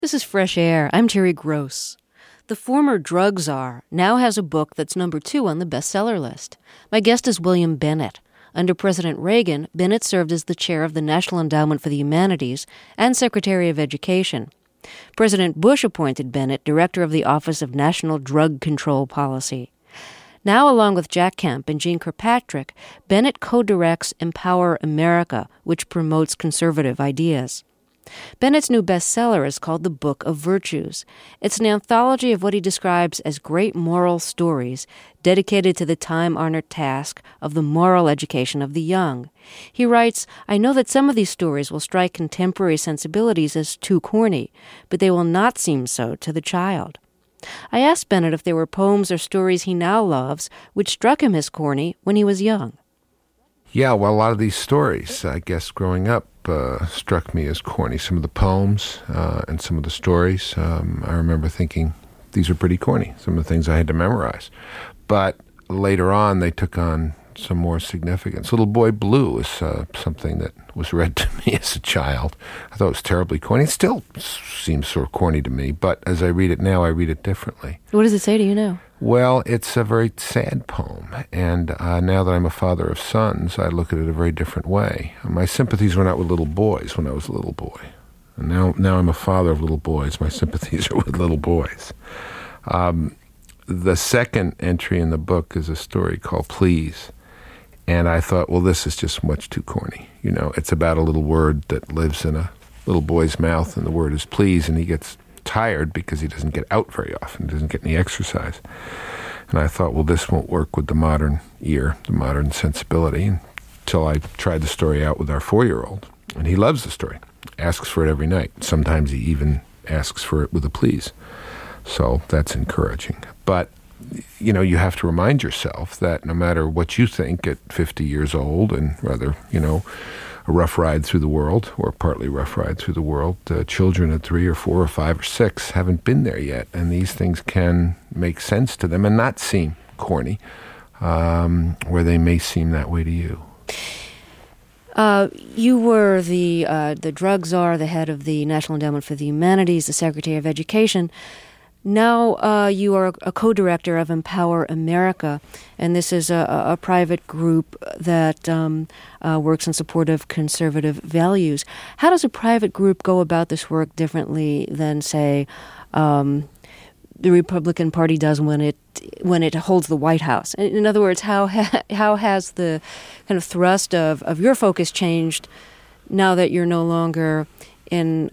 This is Fresh Air. I'm Terry Gross. The former drug czar now has a book that's #2 on the bestseller list. My guest is William Bennett. Under President Reagan, Bennett served as the chair of the National Endowment for the Humanities and Secretary of Education. President Bush appointed Bennett director of the Office of National Drug Control Policy. Now, along with Jack Kemp and Jeane Kirkpatrick, Bennett co-directs Empower America, which promotes conservative ideas. Bennett's new bestseller is called The Book of Virtues. It's an anthology of what he describes as great moral stories dedicated to the time-honored task of the moral education of the young. He writes, "I know that some of these stories will strike contemporary sensibilities as too corny, but they will not seem so to the child." I asked Bennett if there were poems or stories he now loves which struck him as corny when he was young. Yeah, well, a lot of these stories, I guess, growing up, struck me as corny. Some of the poems and some of the stories, I remember thinking, these are pretty corny, some of the things I had to memorize. But later on, they took on some more significance. Little Boy Blue is something that was read to me as a child. I thought it was terribly corny. It still seems sort of corny to me, but as I read it now, I read it differently. What does it say to you now? Well, it's a very sad poem, and now that I'm a father of sons, I look at it a very different way. My sympathies were not with little boys when I was a little boy. And now I'm a father of little boys. My sympathies are with little boys. The second entry in the book is a story called Please. And I thought, well, this is just much too corny. You know, it's about a little word that lives in a little boy's mouth, and the word is please, and he gets tired because he doesn't get out very often, doesn't get any exercise. And I thought, well, this won't work with the modern ear, the modern sensibility, until I tried the story out with our 4-year-old. And he loves the story, asks for it every night. Sometimes he even asks for it with a please. So that's encouraging. But you know, you have to remind yourself that no matter what you think at 50 years old and rather, you know, a rough ride through the world or partly rough ride through the world, children at 3 or 4 or 5 or 6 haven't been there yet. And these things can make sense to them and not seem corny, where they may seem that way to you. You were the drug czar, the head of the National Endowment for the Humanities, the Secretary of Education. Now you are a co-director of Empower America, and this is a private group that works in support of conservative values. How does a private group go about this work differently than, say, the Republican Party does when it holds the White House? In other words, how has the kind of thrust of your focus changed now that you're no longer in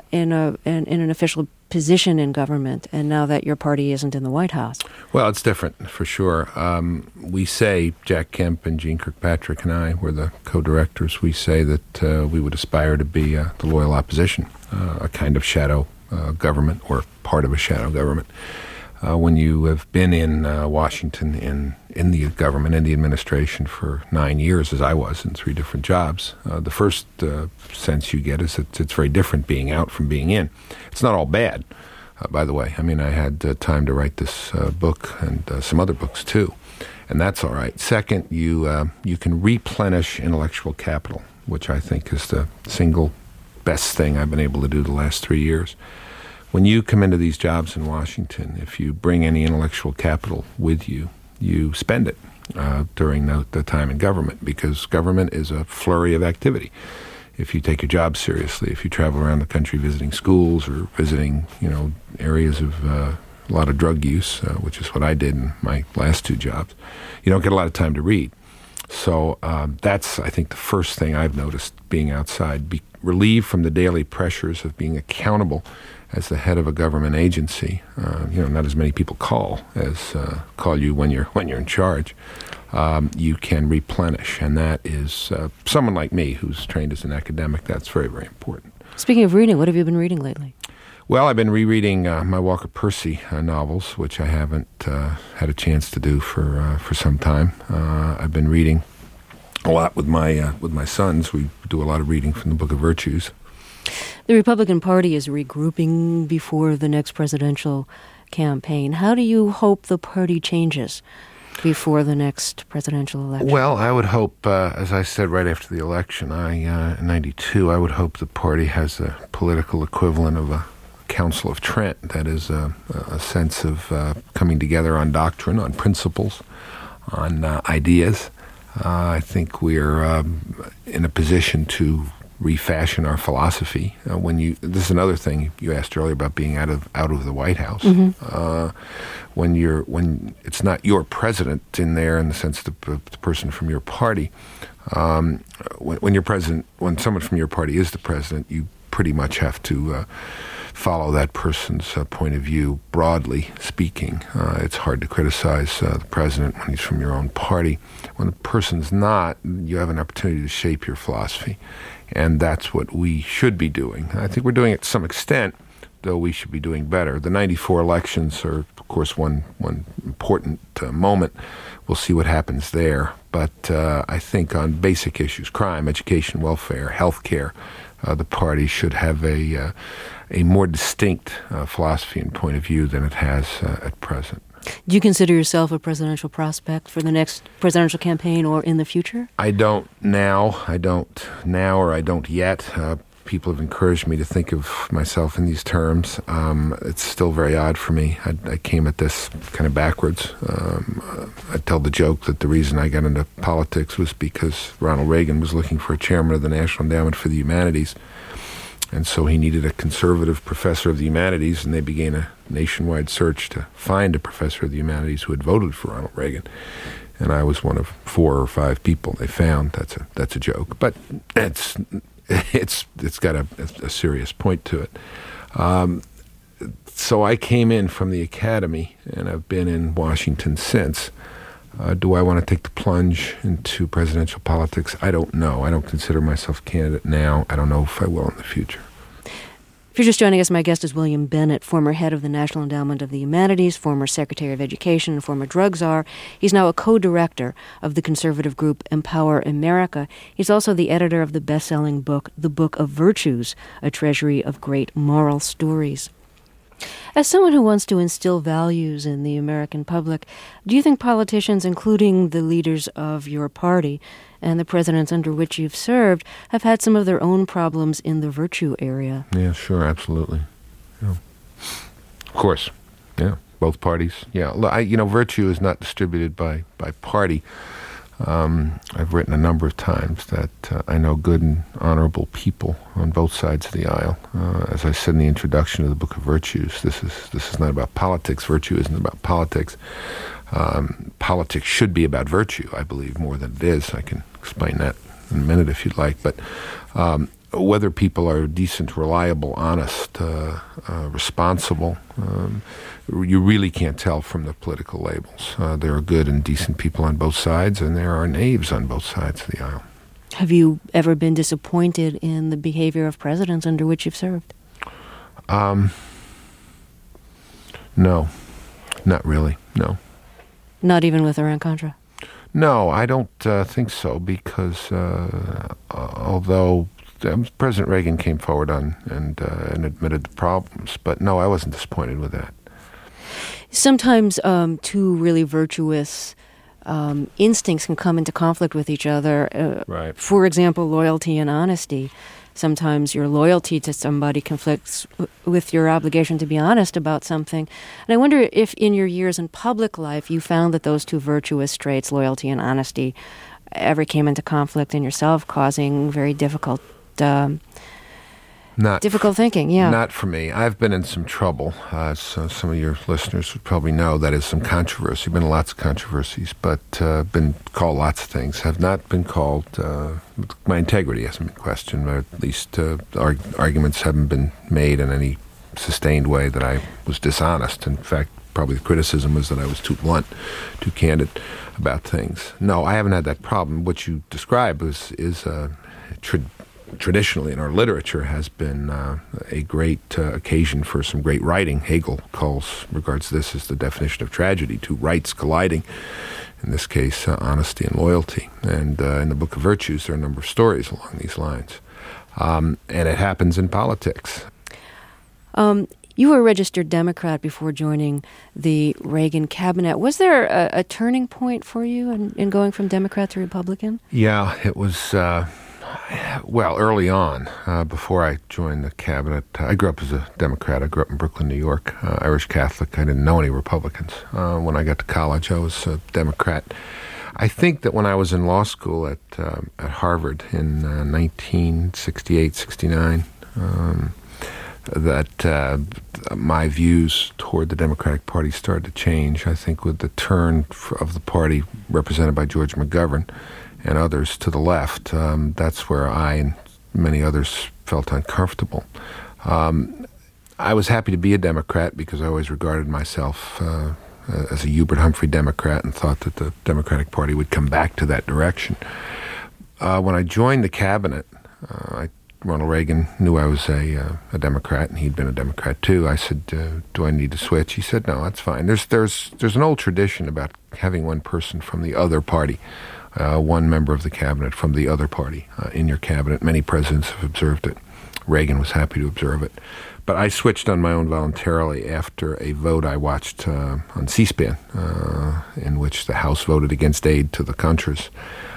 an official position in government, and now that your party isn't in the White House? Well, it's different, for sure. We say, Jack Kemp and Jeane Kirkpatrick and I were the co-directors, we say that we would aspire to be the loyal opposition, a kind of shadow government or part of a shadow government. When you have been in Washington, in the government, in the administration for 9 years, as I was, in 3 different jobs, the first sense you get is that it's very different being out from being in. It's not all bad, by the way. I mean, I had time to write this book and some other books, too, and that's all right. Second, you can replenish intellectual capital, which I think is the single best thing I've been able to do the last 3 years. When you come into these jobs in Washington, if you bring any intellectual capital with you, you spend it during the time in government, because government is a flurry of activity. If you take your job seriously, if you travel around the country visiting schools or visiting, you know, areas of a lot of drug use, which is what I did in my last 2 jobs, you don't get a lot of time to read. So that's, I think, the first thing I've noticed being outside, be relieved from the daily pressures of being accountable as the head of a government agency. You know, not as many people call you when you're in charge. You can replenish, and that is someone like me who's trained as an academic. That's very, very important. Speaking of reading, what have you been reading lately? Well, I've been rereading my Walker Percy novels, which I haven't had a chance to do for some time. I've been reading a lot with my sons. We do a lot of reading from the Book of Virtues. The Republican Party is regrouping before the next presidential campaign. How do you hope the party changes before the next presidential election? Well, I would hope, as I said right after the election, in 92, I would hope the party has a political equivalent of a Council of Trent. That is a sense of coming together on doctrine, on principles, on ideas. I think we're in a position to refashion our philosophy. This is another thing you asked earlier about being out of the White House. Mm-hmm. When it's not your president in there, in the sense the person from your party. When you're president, when someone from your party is the president, you pretty much have to follow that person's point of view, broadly speaking. It's hard to criticize the president when he's from your own party. When the person's not, you have an opportunity to shape your philosophy. And that's what we should be doing. I think we're doing it to some extent, though we should be doing better. The 94 elections are, of course, one important moment. We'll see what happens there. But I think on basic issues, crime, education, welfare, health care, the party should have a more distinct philosophy and point of view than it has at present. Do you consider yourself a presidential prospect for the next presidential campaign or in the future? I don't now, or I don't yet. People have encouraged me to think of myself in these terms. It's still very odd for me. I came at this kind of backwards. I tell the joke that the reason I got into politics was because Ronald Reagan was looking for a chairman of the National Endowment for the Humanities. And so he needed a conservative professor of the humanities, and they began a nationwide search to find a professor of the humanities who had voted for Ronald Reagan. And I was one of 4 or 5 people they found. That's a joke, but it's got a serious point to it. So I came in from the academy, and I've been in Washington since. Do I want to take the plunge into presidential politics? I don't know. I don't consider myself a candidate now. I don't know if I will in the future. If you're just joining us, my guest is William Bennett, former head of the National Endowment of the Humanities, former Secretary of Education, and former drug czar. He's now a co-director of the conservative group Empower America. He's also the editor of the best-selling book, The Book of Virtues, a treasury of great moral stories. As someone who wants to instill values in the American public, do you think politicians, including the leaders of your party and the presidents under which you've served, have had some of their own problems in the virtue area? Yeah, sure, absolutely. Yeah. Of course, yeah, both parties. Yeah, virtue is not distributed by party. I've written a number of times that I know good and honorable people on both sides of the aisle. As I said in the introduction of the Book of Virtues, this is not about politics. Virtue isn't about politics. Politics should be about virtue, I believe, more than it is. I can explain that in a minute if you'd like. But whether people are decent, reliable, honest, responsible, you really can't tell from the political labels. There are good and decent people on both sides, and there are knaves on both sides of the aisle. Have you ever been disappointed in the behavior of presidents under which you've served? No, not really, no. Not even with Iran-Contra? No, I don't think so, because although President Reagan came forward and admitted the problems, but no, I wasn't disappointed with that. Sometimes two really virtuous instincts can come into conflict with each other. Right. For example, loyalty and honesty. Sometimes your loyalty to somebody conflicts with your obligation to be honest about something. And I wonder if in your years in public life you found that those two virtuous traits, loyalty and honesty, ever came into conflict in yourself, causing very difficult thinking. Yeah. Not for me. I've been in some trouble. So some of your listeners would probably know that is some controversy. Been lots of controversies, but been called lots of things. Have not been called. My integrity hasn't been questioned, or at least arguments haven't been made in any sustained way that I was dishonest. In fact, probably the criticism was that I was too blunt, too candid about things. No, I haven't had that problem. What you describe is traditionally in our literature has been a great occasion for some great writing. Hegel regards this as the definition of tragedy, two rights colliding, in this case honesty and loyalty. And in the Book of Virtues there are a number of stories along these lines. And it happens in politics. You were a registered Democrat before joining the Reagan cabinet. Was there a turning point for you in going from Democrat to Republican? Yeah, it was... Well, early on, before I joined the cabinet, I grew up as a Democrat. I grew up in Brooklyn, New York, Irish Catholic. I didn't know any Republicans. When I got to college, I was a Democrat. I think that when I was in law school at Harvard in 1968, 69, that my views toward the Democratic Party started to change. I think with the turn of the party represented by George McGovern and others to the left, that's where I and many others felt uncomfortable. I was happy to be a Democrat because I always regarded myself as a Hubert Humphrey Democrat and thought that the Democratic Party would come back to that direction. When I joined the cabinet, Ronald Reagan knew I was a Democrat, and he'd been a Democrat too. I said, "Do I need to switch?" He said, "No, that's fine." There's an old tradition about having one person from the other party, one member of the cabinet from the other party in your cabinet. Many presidents have observed it. Reagan was happy to observe it. But I switched on my own voluntarily after a vote I watched on C-SPAN, in which the House voted against aid to the Contras.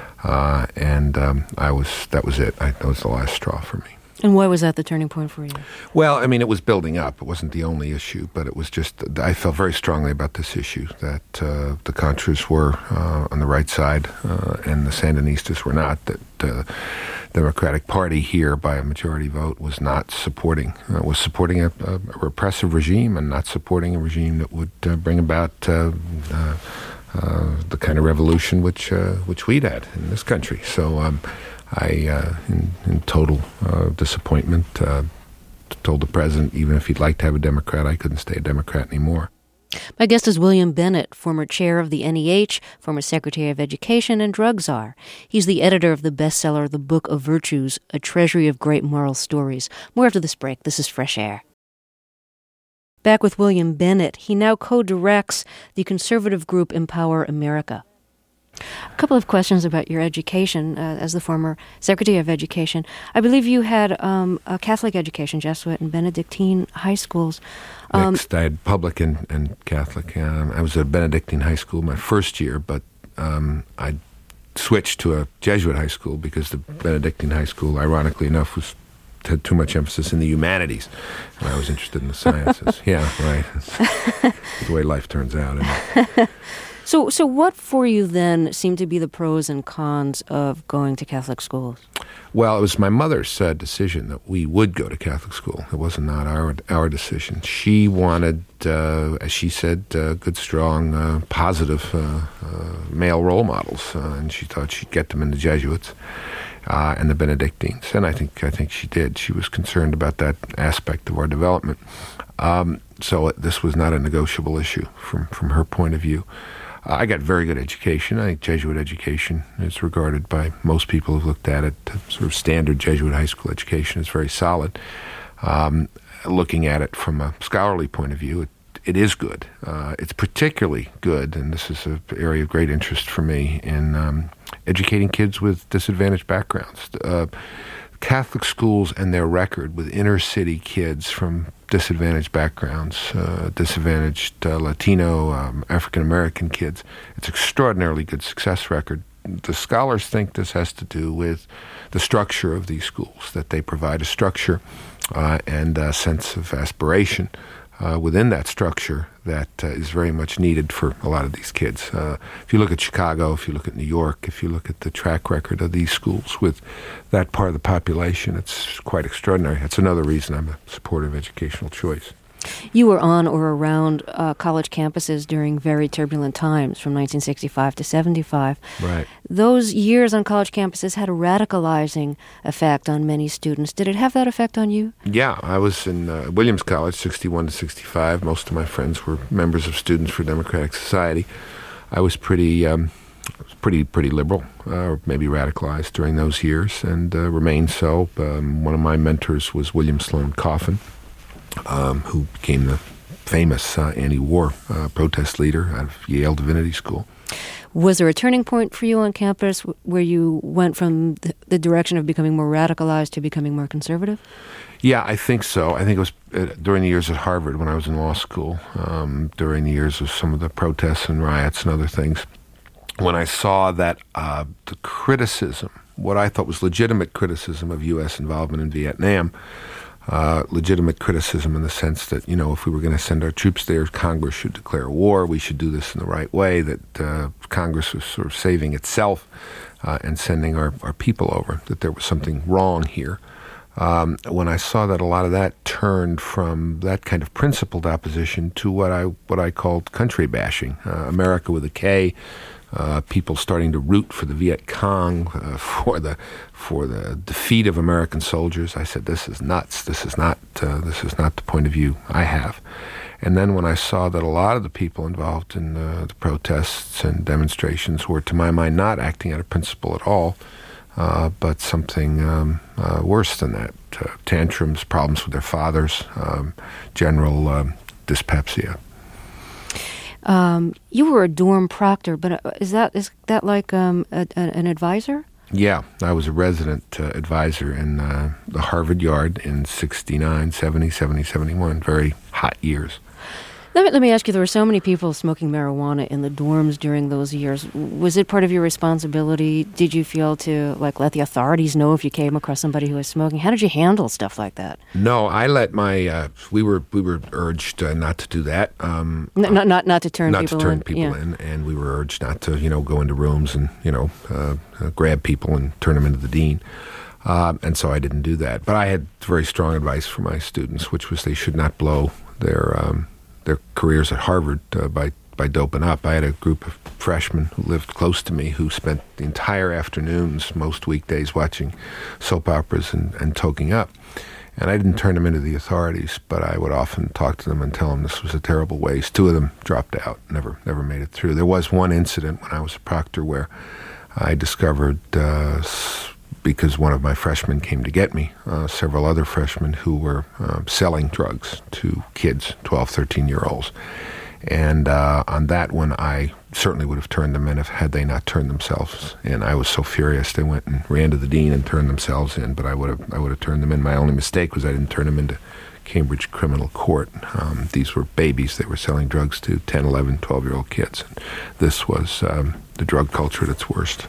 That was it. That was the last straw for me. And why was that the turning point for you? Well, I mean, it was building up. It wasn't the only issue, but it was just, I felt very strongly about this issue, that the Contras were on the right side and the Sandinistas were not, that the Democratic Party here, by a majority vote, was not supporting, was supporting a repressive regime and not supporting a regime that would bring about the kind of revolution which we'd had in this country. So I, in total disappointment, told the president even if he'd like to have a Democrat, I couldn't stay a Democrat anymore. My guest is William Bennett, former chair of the NEH, former Secretary of Education, and drug czar. He's the editor of the bestseller The Book of Virtues, A Treasury of Great Moral Stories. More after this break. This is Fresh Air. Back with William Bennett. He now co-directs the conservative group Empower America. A couple of questions about your education as the former Secretary of Education. I believe you had a Catholic education, Jesuit and Benedictine high schools. Mixed. I had public and Catholic. I was at Benedictine high school my first year, but I switched to a Jesuit high school because the Benedictine high school, ironically enough, had too much emphasis in the humanities, and I was interested in the sciences. Yeah, right. That's the way life turns out, isn't it? So what for you then seemed to be the pros and cons of going to Catholic schools? Well, it was my mother's decision that we would go to Catholic school. It was not our decision. She wanted, as she said, good, strong, positive male role models, and she thought she'd get them in the Jesuits and the Benedictines, and I think she did. She was concerned about that aspect of our development. So this was not a negotiable issue from her point of view. I got very good education. I think Jesuit education is regarded by most people who've looked at it, sort of standard Jesuit high school education is very solid. Looking at it from a scholarly point of view, it is good. It's particularly good, and this is an area of great interest for me, in educating kids with disadvantaged backgrounds. Catholic schools and their record with inner-city kids from disadvantaged backgrounds, disadvantaged Latino, African-American kids, it's extraordinarily good success record. The scholars think this has to do with the structure of these schools, that they provide a structure and a sense of aspiration within that structure that is very much needed for a lot of these kids. If you look at Chicago, if you look at New York, if you look at the track record of these schools with that part of the population, it's quite extraordinary. That's another reason I'm a supporter of educational choice. You were on or around college campuses during very turbulent times from 1965 to 75. Right. Those years on college campuses had a radicalizing effect on many students. Did it have that effect on you? Yeah, I was in Williams College, 61 to 65. Most of my friends were members of Students for Democratic Society. I was pretty liberal, or maybe radicalized during those years, and remained so. One of my mentors was William Sloane Coffin, who became the famous anti-war protest leader out of Yale Divinity School. Was there a turning point for you on campus where you went from the direction of becoming more radicalized to becoming more conservative? Yeah, I think so. I think it was during the years at Harvard when I was in law school, during the years of some of the protests and riots and other things, when I saw that the criticism, what I thought was legitimate criticism of U.S. involvement in Vietnam, legitimate criticism in the sense that, if we were going to send our troops there, Congress should declare war, we should do this in the right way, that Congress was sort of saving itself and sending our people over, that there was something wrong here. When I saw that a lot of that turned from that kind of principled opposition to what I called country bashing, America with a K, people starting to root for the Viet Cong, for the defeat of American soldiers, I said, this is nuts. This is not the point of view I have. And then when I saw that a lot of the people involved in the protests and demonstrations were, to my mind, not acting out of principle at all, but something worse than that, tantrums, problems with their fathers, general dyspepsia. You were a dorm proctor, but is that like an advisor? Yeah, I was a resident advisor in the Harvard Yard in 69, 70, 70, 71, very hot years. Let me ask you, there were so many people smoking marijuana in the dorms during those years. Was it part of your responsibility? Did you feel to let the authorities know if you came across somebody who was smoking? How did you handle stuff like that? No, I let my we were urged not to do that. Not to turn people in, and we were urged not to go into rooms and grab people and turn them into the dean. And so I didn't do that. But I had very strong advice for my students, which was they should not blow their careers at Harvard by doping up. I had a group of freshmen who lived close to me who spent the entire afternoons, most weekdays, watching soap operas and toking up. And I didn't turn them into the authorities, but I would often talk to them and tell them this was a terrible waste. 2 of them dropped out, never made it through. There was one incident when I was a proctor where I discovered, because one of my freshmen came to get me, several other freshmen who were selling drugs to kids, 12, 13-year-olds. And on that one, I certainly would have turned them in had they not turned themselves in. I was so furious, they went and ran to the dean and turned themselves in, but I would have turned them in. My only mistake was I didn't turn them into Cambridge Criminal Court. These were babies. They were selling drugs to 10, 11, 12-year-old kids. And this was the drug culture at its worst.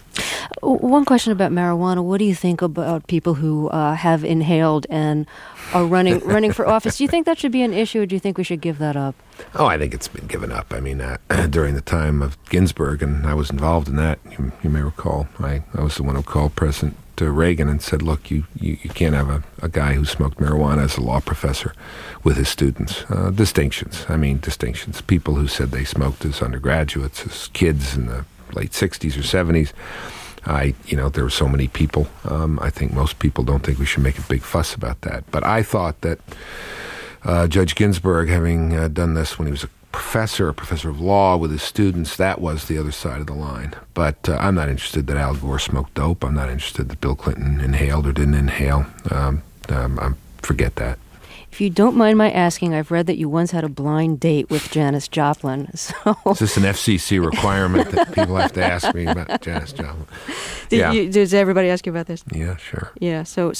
One question about marijuana. What do you think about people who have inhaled and are running for office? Do you think that should be an issue, or do you think we should give that up? Oh, I think it's been given up. I mean, during the time of Ginsburg, and I was involved in that, you may recall, I was the one who called President Reagan and said, look, you can't have a guy who smoked marijuana as a law professor with his students. Distinctions. People who said they smoked as undergraduates, as kids in the late 60s or 70s. There were so many people. I think most people don't think we should make a big fuss about that. But I thought that Judge Ginsburg, having done this when he was a professor of law with his students, that was the other side of the line. But I'm not interested that Al Gore smoked dope. I'm not interested that Bill Clinton inhaled or didn't inhale. Forget that. If you don't mind my asking, I've read that you once had a blind date with Janis Joplin. So is this an FCC requirement that people have to ask me about Janis Joplin? Does everybody ask you about this? Yeah, sure. Yeah. So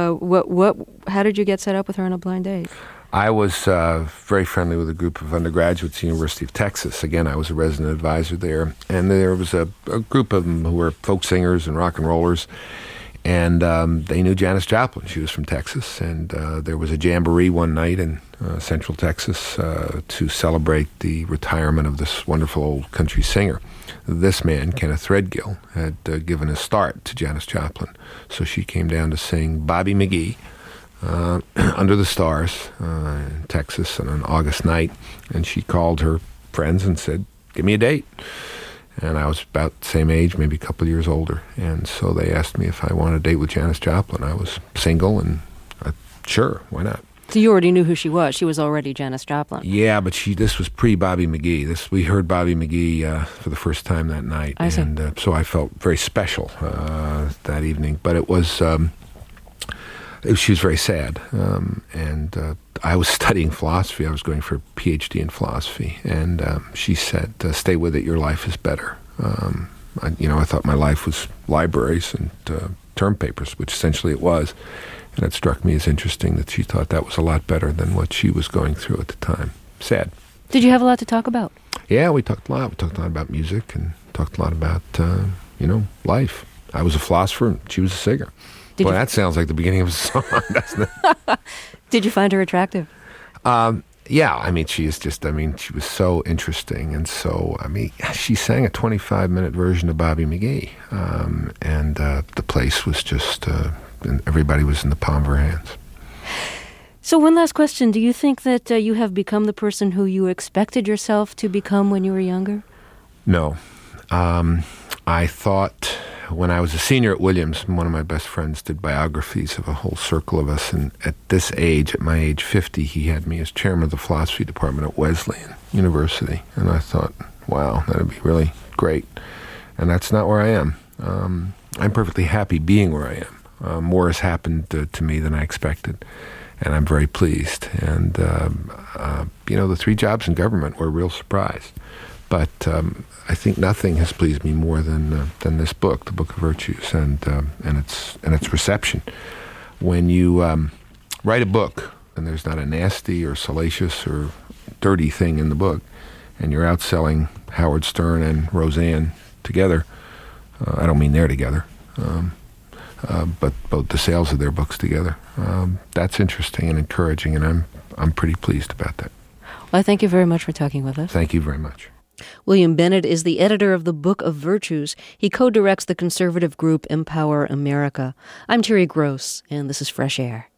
how did you get set up with her on a blind date? I was very friendly with a group of undergraduates at the University of Texas. Again, I was a resident advisor there, and there was a group of them who were folk singers and rock and rollers. And they knew Janis Joplin. She was from Texas, and there was a jamboree one night in Central Texas to celebrate the retirement of this wonderful old country singer. This man, Kenneth Threadgill, had given a start to Janis Joplin. So she came down to sing Bobby McGee under the stars in Texas on an August night, and she called her friends and said, give me a date. And I was about the same age, maybe a couple of years older. And so they asked me if I wanted to date with Janis Joplin. I was single, and sure, why not? So you already knew who she was. She was already Janis Joplin. Yeah, but this was pre-Bobby McGee. We heard Bobby McGee for the first time that night. I see. And so I felt very special that evening. But it was... she was very sad, and I was studying philosophy. I was going for a PhD in philosophy, and she said, stay with it, your life is better. I thought my life was libraries and term papers, which essentially it was, and it struck me as interesting that she thought that was a lot better than what she was going through at the time. Sad. Did you have a lot to talk about? Yeah, we talked a lot. We talked a lot about music and Talked a lot about, life. I was a philosopher, and she was a singer. That sounds like the beginning of a song, doesn't it? Did you find her attractive? Yeah, she is she was so interesting. And so, she sang a 25-minute version of Bobby McGee. And the place was just, and everybody was in the palm of her hands. So one last question. Do you think that you have become the person who you expected yourself to become when you were younger? No. I thought when I was a senior at Williams, one of my best friends did biographies of a whole circle of us. And at this age, at my age 50, he had me as chairman of the philosophy department at Wesleyan University. And I thought, wow, that would be really great. And that's not where I am. I'm perfectly happy being where I am. More has happened to me than I expected. And I'm very pleased. And, the 3 jobs in government were a real surprise. But I think nothing has pleased me more than this book, The Book of Virtues, and its reception. When you write a book, and there's not a nasty or salacious or dirty thing in the book, and you're outselling Howard Stern and Roseanne together, I don't mean they're together, but both the sales of their books together, that's interesting and encouraging, and I'm pretty pleased about that. Well, I thank you very much for talking with us. Thank you very much. William Bennett is the editor of the Book of Virtues. He co-directs the conservative group Empower America. I'm Terry Gross, and this is Fresh Air.